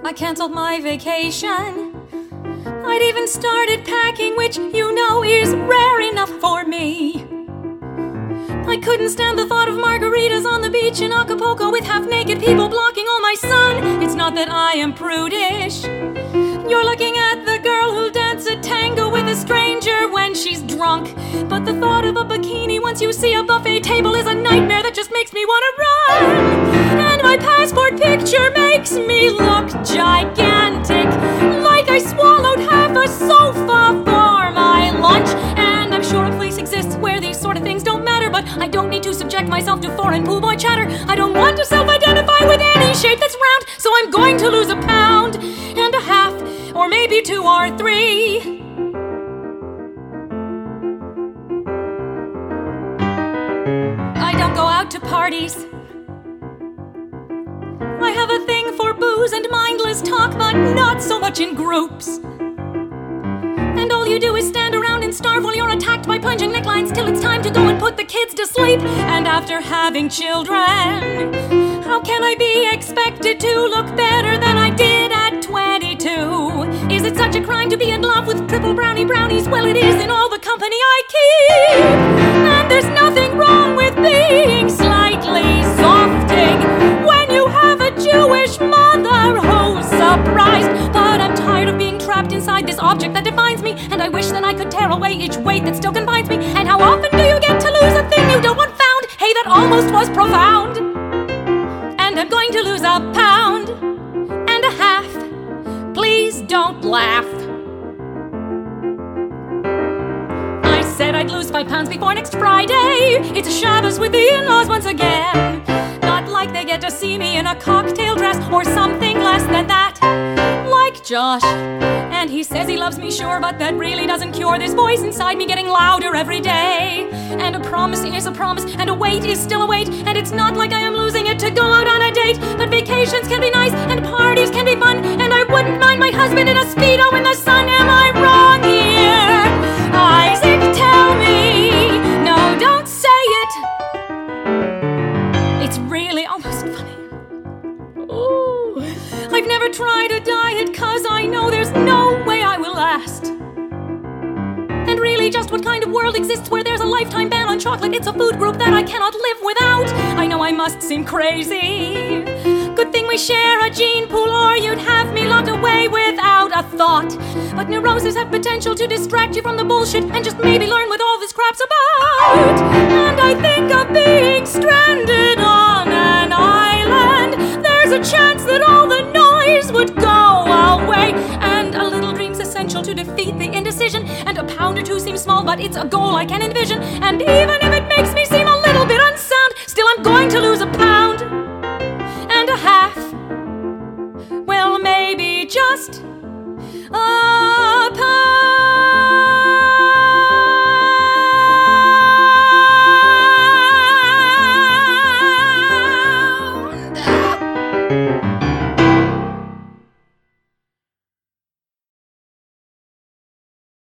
I canceled my vacation. I'd even started packing, which you know is rare enough for me. I couldn't stand the thought of margaritas on the beach in Acapulco with half-naked people blocking all my sun. It's not that I am prudish. You're looking at the girl who'll dance a tango with a stranger when she's drunk. But the thought of a bikini once you see a buffet table is a nightmare that just makes me want to run. And my passport picture makes me look gigantic, like I swallowed half a sofa for my lunch. And I'm sure a place exists where these sort of things don't matter, but I don't need to subject myself to foreign pool boy chatter. I don't want to self-identify with any shape that's round, so I'm going to lose 1.5 pounds, or maybe 2 or 3. I don't go out to parties. I have a thing for booze and mindless talk, but not so much in groups. And all you do is stand around and starve while you're attacked by plunging necklines till it's time to go and put the kids to sleep. And after having children, how can I be expected to look better than I did at 22? Is it such a crime to be in love with triple brownies? Well, it is in all the company I keep. And there's nothing wrong with being slightly softing when you have a Jewish mother who's surprised. But I'm tired of being trapped inside this object that defines me, and I wish that I could tear away each weight that still confines me. And how often do you get to lose a thing you don't want found? Hey, that almost was profound. And I'm going to lose 1.5 pounds. Please don't laugh. I said I'd lose 5 pounds before next Friday. It's a Shabbos with the in-laws once again. Not like they get to see me in a cocktail dress or something less than that. Like Josh. And he says he loves me, sure, but that really doesn't cure this voice inside me getting louder every day. And a promise is a promise, and a wait is still a wait. And it's not like I am losing it to go out on a date. But vacations can be nice, and parties can be fun, and I wouldn't mind my husband in a Speedo in the sun. Am I wrong here? Isaac, tell me. No, don't say it. It's really almost funny. Ooh. I've never tried a diet, 'cause I know there's no way I will last. And really, just what kind of world exists where there's a lifetime ban on chocolate? It's a food group that I cannot live without. I know I must seem crazy. Good thing we share a gene pool, or you'd have me locked away without a thought. But neuroses have potential to distract you from the bullshit and just maybe learn what all this crap's about. And I think of being stranded on an island. There's a chance that all the noise would go away, and a little dream's essential to defeat the indecision. And 1 pound or 2 seems small, but it's a goal I can envision. And